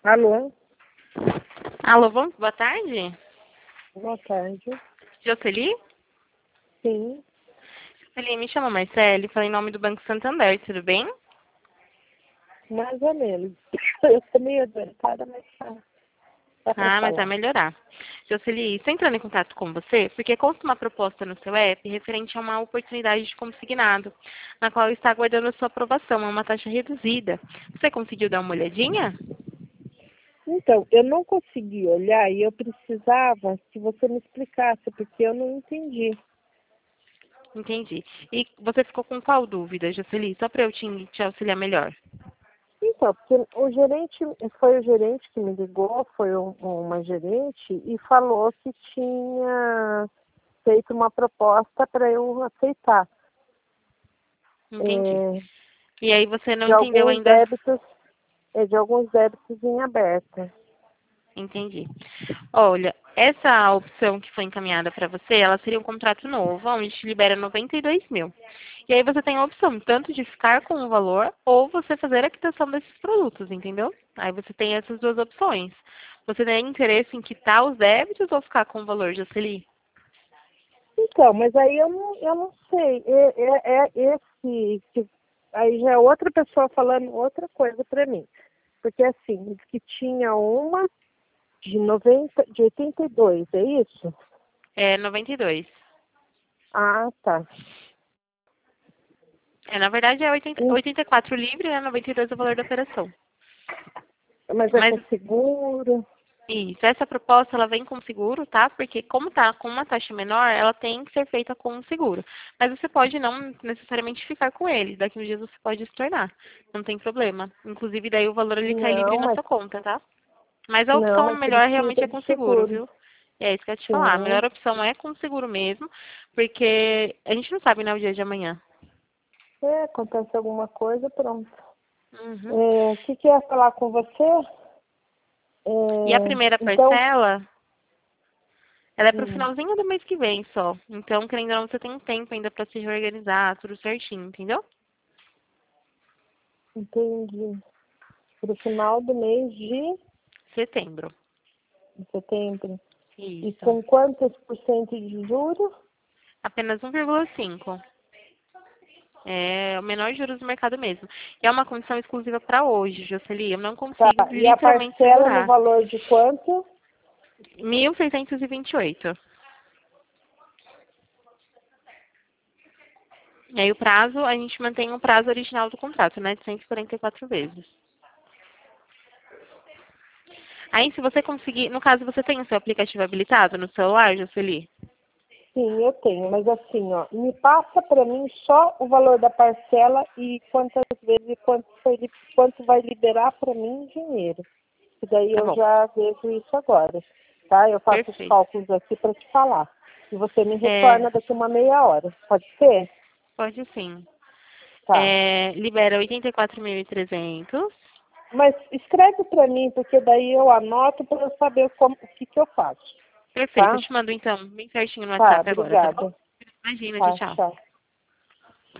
Alô? Alô, boa tarde. Boa tarde. Jocely? Sim, Jocely, me chama Marcele, falei em nome do Banco Santander, tudo bem? mais ou menos. Eu tô meio adoentada, mas dá pra Mas vai falar. melhorar. Jocely, estou entrando em contato com você porque consta uma proposta no seu app referente a uma oportunidade de consignado, na qual está aguardando a sua aprovação, a uma taxa reduzida. Você conseguiu dar uma olhadinha? Então, eu não consegui olhar e eu precisava que você me explicasse, porque eu não entendi. Entendi. E você ficou com qual dúvida, Jocely? Só para eu te auxiliar melhor. Então, porque foi o gerente que me ligou, foi uma gerente, e falou que tinha feito uma proposta para eu aceitar. Entendi. É, E aí você não de entendeu alguns ainda. débitos, de alguns débitos em aberto. Entendi. Olha, essa opção que foi encaminhada para você, ela seria um contrato novo, onde te libera 92 mil. E aí você tem a opção tanto de ficar com o valor ou você fazer a quitação desses produtos, entendeu? Aí você tem essas duas opções. Você tem interesse em quitar os débitos ou ficar com o valor, Jocely? Então, mas aí eu não sei. Aí já é outra pessoa falando outra coisa para mim. Porque assim, diz que tinha uma de 82, é isso? É 92. Ah, tá. Na verdade é Hum, 84 livre, né? 92 é o valor da operação. Mas é Mas com seguro? isso, essa proposta ela vem com seguro, tá? Porque como tá com uma taxa menor, ela tem que ser feita com seguro. Mas você pode não necessariamente ficar com ele. Daqui uns dias você pode se tornar. Não tem problema. Inclusive daí o valor ele cai livre Não, na sua conta, tá? Mas a não, opção mas melhor realmente precisa é de com seguro, seguro. viu? É isso que eu ia te falar. A Sim. melhor opção é com seguro mesmo, porque a gente não sabe, né, o dia de amanhã. Acontece alguma coisa, pronto. Uhum. O que eu ia falar com você? E a primeira Então, parcela, ela é pro hum, finalzinho do mês que vem só. Então, querendo ou não, você tem um tempo ainda pra se reorganizar, tudo certinho, entendeu? entendi. Para o final do mês de Setembro. setembro. E Isso. com quantos por cento de juros? Apenas 1,5. É o menor juros do mercado mesmo. E é uma condição exclusiva para hoje, Jocely. Eu não Tá. consigo E a literalmente parcela no segurar. valor de quanto? 1.628. E aí o prazo, a gente mantém o prazo original do contrato, né? De 144 vezes. Aí se você conseguir, no caso você tem o seu aplicativo habilitado no celular, Jocely? Sim, eu tenho, mas assim, ó, me passa para mim só o valor da parcela e quantas vezes, quanto vai liberar para mim em dinheiro. E daí Tá eu bom. já vejo isso agora, tá? Eu faço os Perfeito. cálculos aqui para te falar. E você me É, retorna daqui uma meia hora. Pode ser? pode sim. Tá. Libera 84.300. Mas escreve para mim, porque daí eu anoto para eu saber o que eu faço, Perfeito, eu tá? te mando então, bem certinho no Tá, WhatsApp agora, tá bom? obrigada. Imagina, tchau, Tá, tchau. tchau.